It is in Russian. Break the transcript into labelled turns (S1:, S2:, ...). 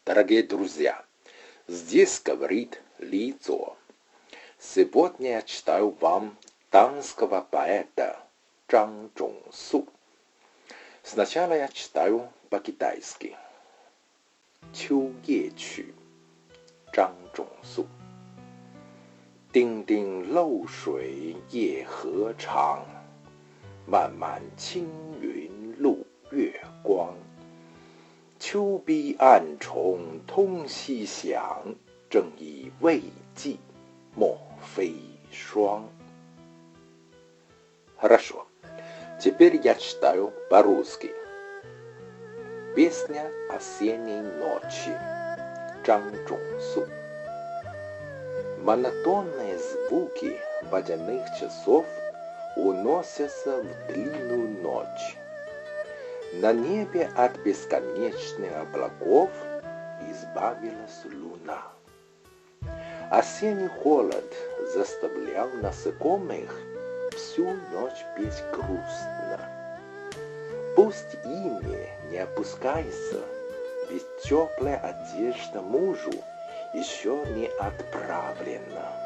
S1: Дорогие друзья, здесь говорит Ли Цзо. Сегодня я читаю вам танского поэта Чжан Чжунсу. Сначала я читаю по-китайски. 秋夜曲 张仲素 丁丁漏水夜何长 漫漫青云路月光 秋碧暗虫通夕响 正以为寄 莫非霜 Хорошо. Теперь я читаю по-русски. Песня осенней ночи. Чжан Чжунсу. Монотонные звуки водяных часов уносятся в длинную ночь. На небе от бесконечных облаков избавилась луна. Осенний холод заставлял насекомых всю ночь петь грустно. Пусть ими не опускайся, ведь теплая одежда мужу еще не отправлена.